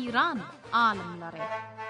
İran alimleri.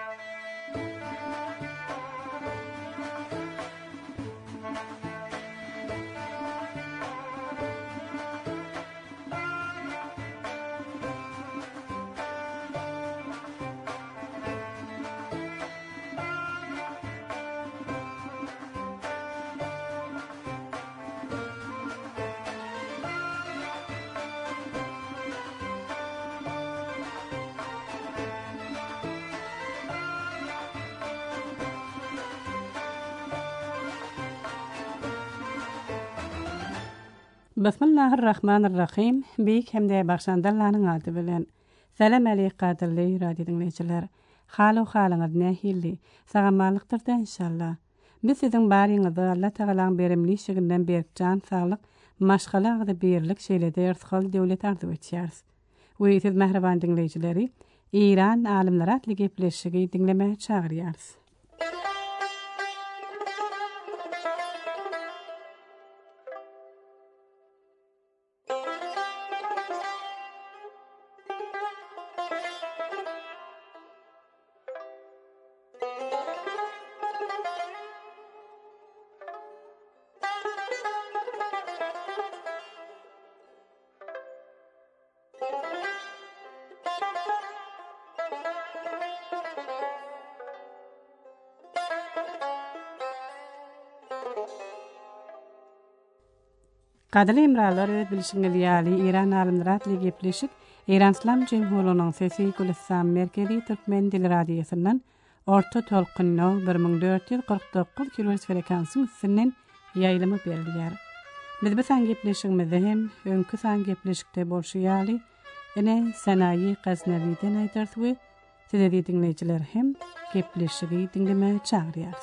Bismillahirrahmanirrahim. Beyik hemde başlandarlaryň adı bilen. Salam aleykum qadirli radio dinleyijiler. Halu halyňyz nähilli? Sagamalykdyrda inşallah. Biz siziň baryňyzy Allah Taalaň berimli şeginden berkjan saglyk, maşgalagda berlik şeýlede ýerhal döwlet arzuw etýäris. We siz mehreban dinleyijileri, İran alimleri atly gepleşigi dinlemäge çagyrýarys. Qadirli imralar bilişiňiz ýaly İran alimleri atly gepleşik İran İslam Jemhuriýetynyň sesi Gülistan Merkezi Türkmen dili radiosynyň orta tolkunny 1449 kHz frekansyň üstünden ýaýlamy berilýär. Biz bu san gepleşigimizde hem öňkü san gepleşikde bolşýaly ene Senayi Gaznawiýden aýdardy. Siz dinleyijiler hem gepleşigi dinlemäge çagyrýarys.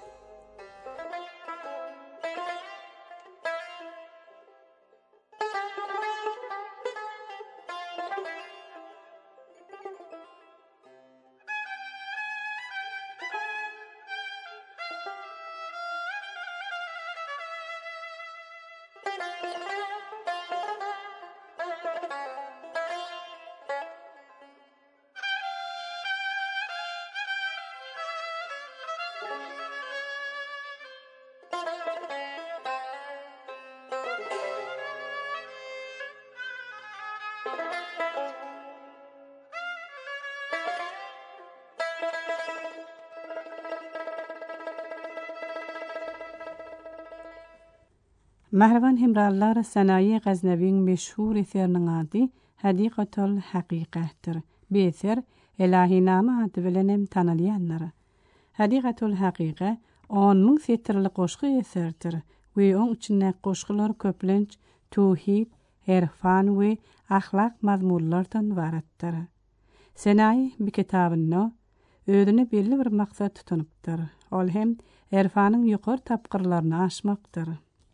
Mehreban hemrallar Senayi Gaznawiýň meşhur eseriniň ady Hadiqatul Haqiqatdyr. Bu eser Ilahinama ady bilen hem tanylýanlar. Hadiqatul Haqiqa 10.000 setirli goşgy eserdir. We oň içinde goşgylar köplenç tawhid, irfan we ahlak mazmunlardan ibaretdir. Senayi bu kitabyny özüne belli bir maksat tutanypdyr. Ol hem irfanyň ýokary tapgyrlaryny aşmakdyr.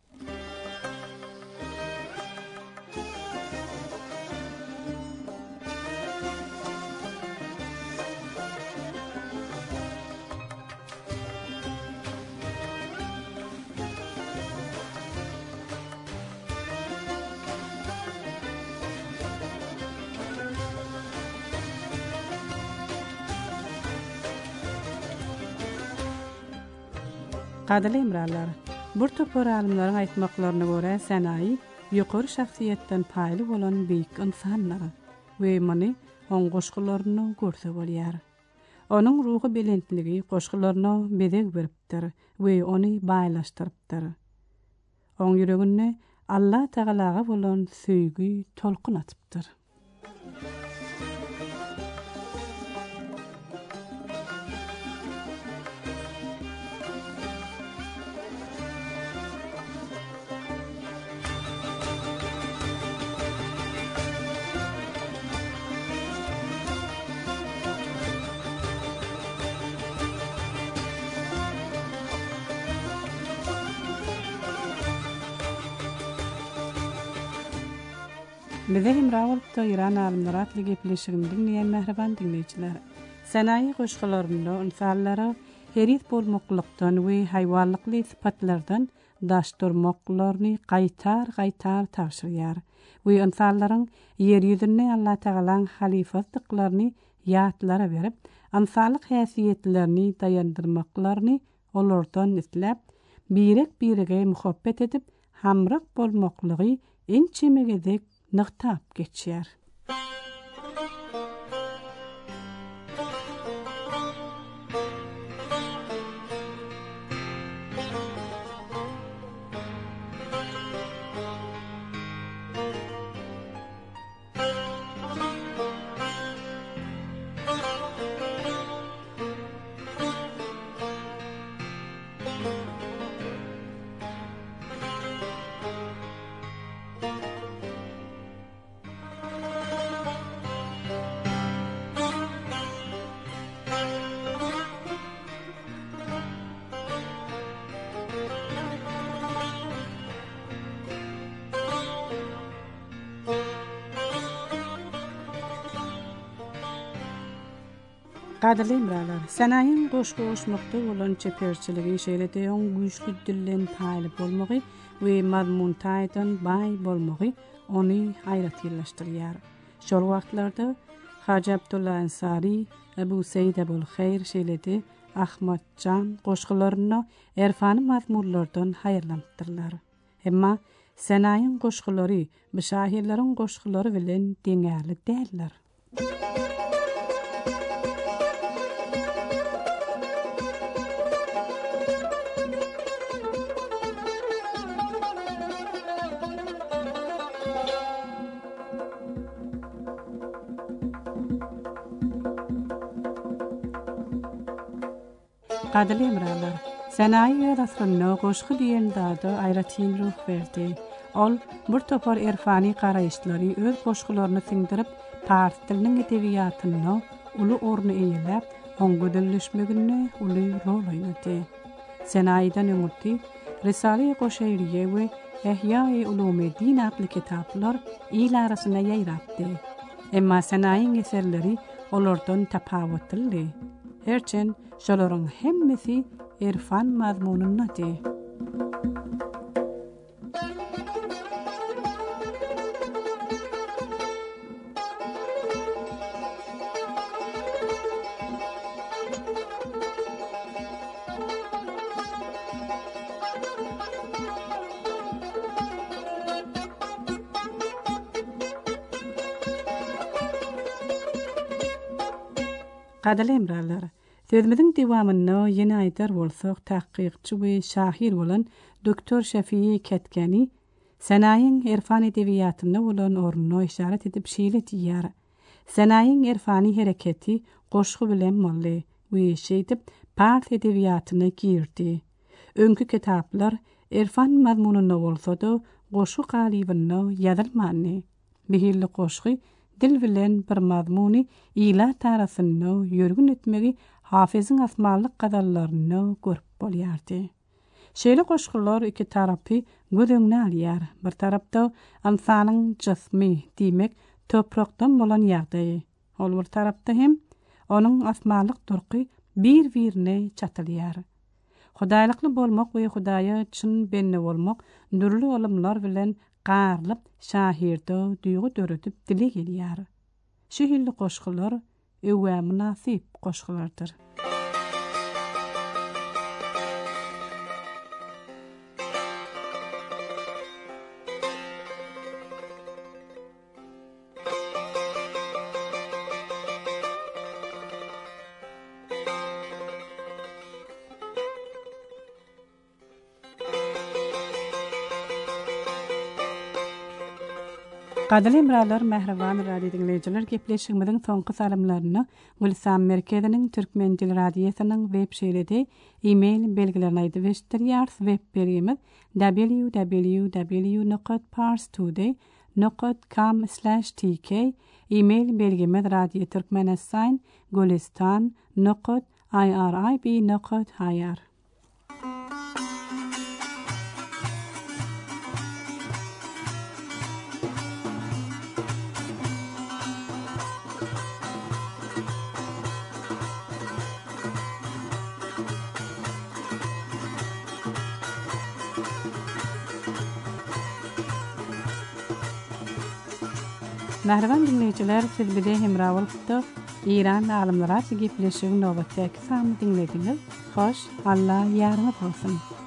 Qadirli imralar, bir topar alimlaryň aýtmaklaryna görä Senayi ýokary şahsiýetden paýly bolan beýik insanlar we many oň goşgylaryny görse bolýar. Onuň ruhy belentligi goşgylaryna bedeg beripdir we ony baýlaşdyrypdyr. Oň ýüregine Allah Taalaga bolan söýgü tolkun atypdyr. Bize hemrawalda İran alimleri atly gepleşigini dinleýän mehreban dinleyijiler. Senayi goşgylarynda insanlara herit bolmaklykdan we haýwanlykly sypatlardan daşdyrmaklaryny gaýtar tapşyrýar. We insanlaryň ýer ýüzünde Allah Taalaň halifatlyklaryny ýatlara berip, ansalyk häsiýetlerini daýandyrmaklaryny olardan isläp, birege muhabbet edip, hamrak bolmaklygy ençemegedek nyktap geçýär. Qadirli imralar, sanayin goşgoşmakda bolan çeperçiligi şeýlede oň güýçli dillen taýly bolmagy we mazmun taýdan bay bolmagy ony haýratyrlaşdyrýar. Şol wagtlarda Haji Abdullah Ansari, Ebu Seyyid Ebul Hayr şeýlede Ahmad Can goşgularyny erfany mazmunlardan haýyrlandyrylar. Emma sanayin goşgulary bu şahyerleriň goşgulary bilen deňärli däldir. Qadirli imralar, sanayi rasryny goşgy diýen zady aýratyn ruh berdi. Ol bir topar erfani garaýşlary öz goşgularyny siňdirip, pars diliniň edebiýatyny uly orny eýelläp, oňa dönüşmegini uly rol oýnady. Sanaýdan öňürti Risale-i Goşaýriýe we Ihya-i Ulumuddin adly kitaplar il arasyna ýaýratdy. Emma sanaýyň eserleri olardan tapawutly. Herçen şolaryň hemmesi erfan mazmunundaty. Qadirli imralar, sözümiziň dewamyny ýene aýdar bolsak, tahqiqçy we şahyr bolan Doktor Şefii Ketkeni sanaýyň erfan edebiýatyna bolan ornuny işaret edip şeýle diýär. Sanaýyň erfani hereketi goşgy bilen molly we şeýdip pars edebiýatyna girdi. Öňkü kitaplar erfan mazmununy bolsa-da goşgy galybyny ýazylmany. Bihilli goşgy dil bilen bir mazmuny ila tarasyny ýörgün etmegi Hafyzyň asmalyk gadallaryny görüp bolýardy. Şeýle goşgular iki tarapy göz öňüne alýar. Bir tarapda insanyň jismi diýmek toprakdan bolan ýagdaý. Ol bir tarapda hem onuň asmalyk durky bir-birine çatylýar. Hudaýlykly bolmak we Hudaýa çyn benne bolmak nurly olumlar bilen garlyp şahirde duýgu döretip dile gelýär. Şu hilli goşgular öwä münasip goşgulardyr. Qadirli imralar, mähreban radio dinleyijiler, gepleşigimiziň soňky salamlaryny Gülsam Merkeziniň Türkmenjil radiosynyň web şeýlede e-mail belgilerini aýdyp eşitdirýär. Web berýimiz www.parstoday.com/tk. E-mail belgimiz radioturkmenistan.gulistan.irib.ir. Mähreban dinleyijiler, siz bide hemra bolup İran alımlara gepleşigin nowatdaky samy dinlediniz. Hoş, Allah ýarmy bolsun.